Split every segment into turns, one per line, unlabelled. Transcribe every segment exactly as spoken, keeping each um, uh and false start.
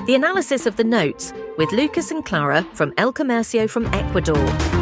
The analysis of the notes with Lucas and Clara from El Comercio from Ecuador.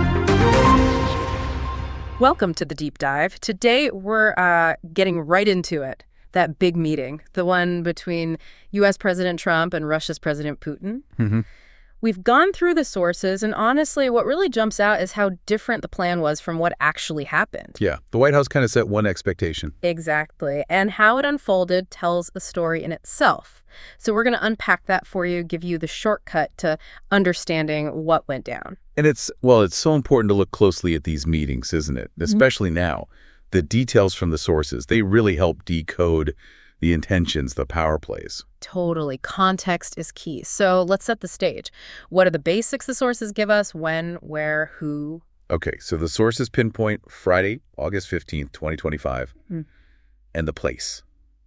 Welcome to the Deep Dive. Today, we're uh, getting right into it. That big meeting, the one between U S President Trump and Russia's President Putin.
Mm-hmm.
We've gone through the sources, and honestly, what really jumps out is how different the plan was from what actually happened.
Yeah, the White House kind of set one expectation.
Exactly. And how it unfolded tells a story in itself. So we're going to unpack that for you, give you the shortcut to understanding what went down.
And it's, well, it's so important to look closely at these meetings, isn't it? Especially mm-hmm. now. The details from the sources, they really help decode the intentions, the power plays.
Totally. Context is key. So let's set the stage. What are the basics the sources give us? When, where, who?
Okay, so the sources pinpoint Friday, August fifteenth, twenty twenty-five, mm. and the place.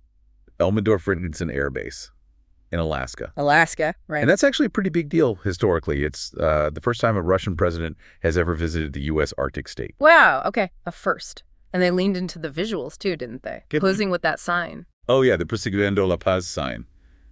Elmendorf-Richardson Air Base in Alaska.
Alaska, right.
And that's actually a pretty big deal historically. It's uh, the first time a Russian president has ever visited the U S Arctic state.
Wow, okay, a first. And they leaned into the visuals too, didn't they? Get Posing with that sign.
Oh, yeah, the Persiguiendo la Paz sign.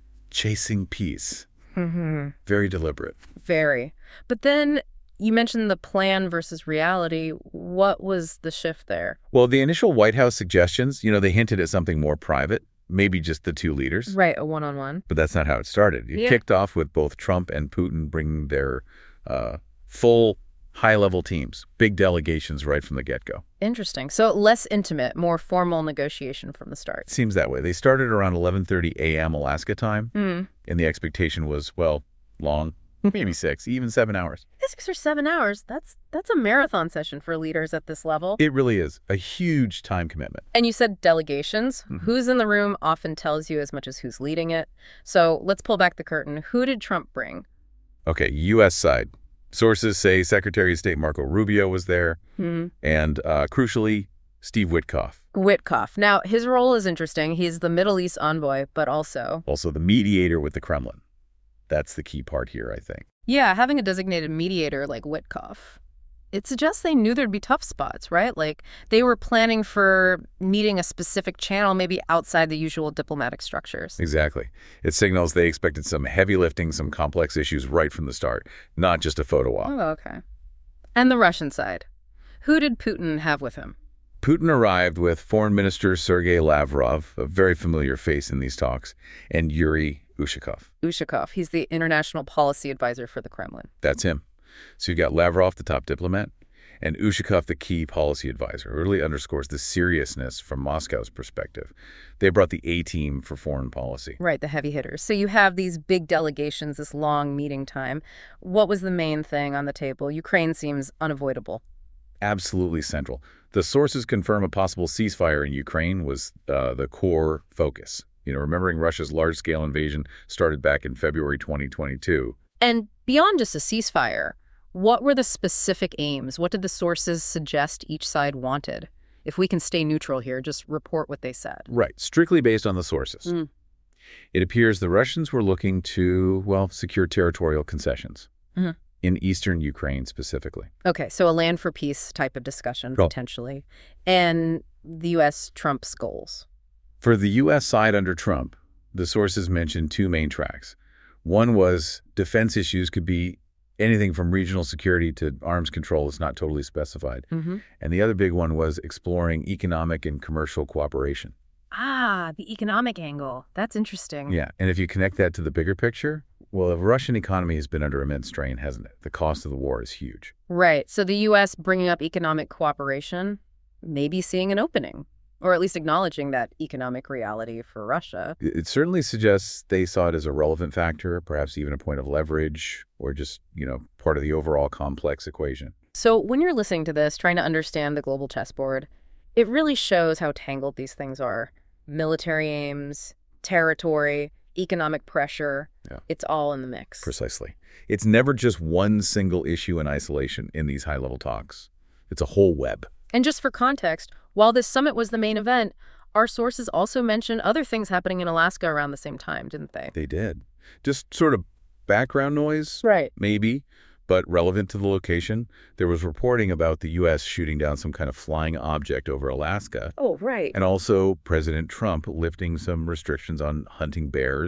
Chasing peace.
Mm-hmm.
Very deliberate.
Very. But then you mentioned the plan versus reality. What was the shift there?
Well, the initial White House suggestions, you know, they hinted at something more private, maybe just the two leaders.
Right, a one-on-one.
But that's not how it started. It
yeah.
kicked off with both Trump and Putin bringing their uh, full high-level teams, big delegations right from the get-go.
Interesting. So less intimate, more formal negotiation from the start.
It seems that way. They started around eleven thirty a m Alaska time,
mm.
and the expectation was, well, long, maybe six, even seven hours.
Six or seven hours, that's that's a marathon session for leaders at this level.
It really is. A huge time commitment.
And you said delegations. Mm-hmm. Who's in the room often tells you as much as who's leading it. So let's pull back the curtain. Who did Trump bring?
Okay, U S side. Sources say Secretary of State Marco Rubio was there,
mm-hmm.
and uh, crucially, Steve Witkoff.
Witkoff. Now, his role is interesting. He's the Middle East envoy, but also...
Also the mediator with the Kremlin. That's the key part here, I think.
Yeah, having a designated mediator like Witkoff. It suggests they knew there'd be tough spots, right? Like, they were planning for meeting a specific channel, maybe outside the usual diplomatic structures.
Exactly. It signals they expected some heavy lifting, some complex issues right from the start, not just a photo op.
Oh, okay. And the Russian side. Who did Putin have with him?
Putin arrived with Foreign Minister Sergei Lavrov, a very familiar face in these talks, and Yuri Ushakov.
Ushakov. He's the international policy advisor for the Kremlin.
That's him. So you got Lavrov, the top diplomat, and Ushakov, the key policy advisor. It really underscores the seriousness from Moscow's perspective. They brought the A-team for foreign policy.
Right, the heavy hitters. So you have these big delegations, this long meeting time. What was the main thing on the table? Ukraine seems unavoidable.
Absolutely central. The sources confirm a possible ceasefire in Ukraine was uh, the core focus. You know, remembering Russia's large-scale invasion started back in February twenty twenty-two.
And beyond just a ceasefire, what were the specific aims? What did the sources suggest each side wanted? If we can stay neutral here, just report what they said.
Right. Strictly based on the sources.
Mm.
It appears the Russians were looking to, well, secure territorial concessions
mm-hmm.
in eastern Ukraine specifically.
Okay, so a land for peace type of discussion,
oh.
potentially. And the U S Trump's goals.
For the U S side under Trump, the sources mentioned two main tracks. One was defense issues could be anything from regional security to arms control. It's not totally specified.
Mm-hmm.
And the other big one was exploring economic and commercial cooperation.
Ah, the economic angle. That's interesting.
Yeah. And if you connect that to the bigger picture, well, the Russian economy has been under immense strain, hasn't it? The cost of the war is huge.
Right. So the U S bringing up economic cooperation, maybe seeing an opening. Or at least acknowledging that economic reality for Russia.
It certainly suggests they saw it as a relevant factor, perhaps even a point of leverage, or just, you know, part of the overall complex equation.
So when you're listening to this, trying to understand the global chessboard, it really shows how tangled these things are. Military aims, territory, economic pressure,
yeah.
It's all in the mix.
Precisely. It's never just one single issue in isolation in these high-level talks. It's a whole web.
And just for context, while this summit was the main event, our sources also mentioned other things happening in Alaska around the same time, didn't they?
They did. Just sort of background noise,
right?
Maybe, but relevant to the location. There was reporting about the U S shooting down some kind of flying object over Alaska.
Oh, right.
And also President Trump lifting some restrictions on hunting bears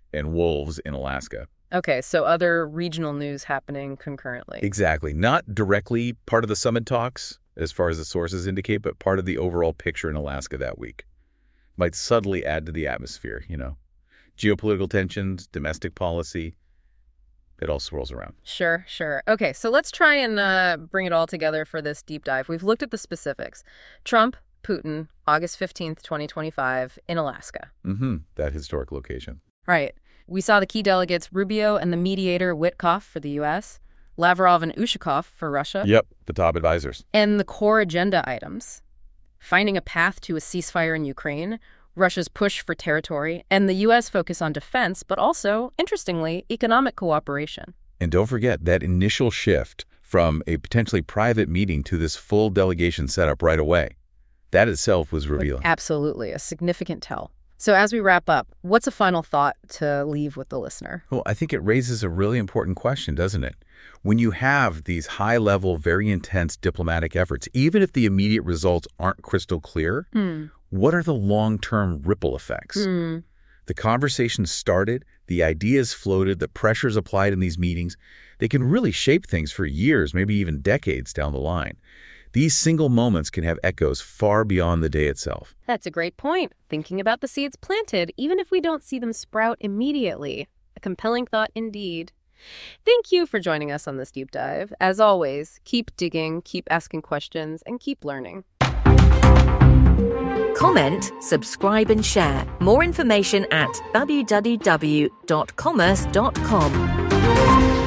and wolves in Alaska.
Okay, so other regional news happening concurrently.
Exactly. Not directly part of the summit talks, as far as the sources indicate, but part of the overall picture in Alaska that week. Might subtly add to the atmosphere, you know. Geopolitical tensions, domestic policy, it all swirls around.
Sure, sure. Okay, so let's try and uh, bring it all together for this deep dive. We've looked at the specifics. Trump, Putin, August fifteenth, twenty twenty-five, in Alaska.
Mm-hmm. That historic location.
Right. We saw the key delegates, Rubio and the mediator, Witkoff, for the U S, Lavrov and Ushakov for Russia.
Yep, the top advisors.
And the core agenda items: finding a path to a ceasefire in Ukraine, Russia's push for territory, and the U S focus on defense, but also, interestingly, economic cooperation.
And don't forget that initial shift from a potentially private meeting to this full delegation setup right away. That itself was revealing.
Absolutely, a significant tell. So as we wrap up, what's a final thought to leave with the listener?
Well, I think it raises a really important question, doesn't it? When you have these high-level, very intense diplomatic efforts, even if the immediate results aren't crystal clear,
Hmm.
what are the long-term ripple effects?
Hmm.
The conversation started, the ideas floated, the pressures applied in these meetings. They can really shape things for years, maybe even decades down the line. These single moments can have echoes far beyond the day itself.
That's a great point. Thinking about the seeds planted, even if we don't see them sprout immediately. A compelling thought indeed. Thank you for joining us on this deep dive. As always, keep digging, keep asking questions, and keep learning.
Comment, subscribe, and share. More information at w w w dot commerce dot com.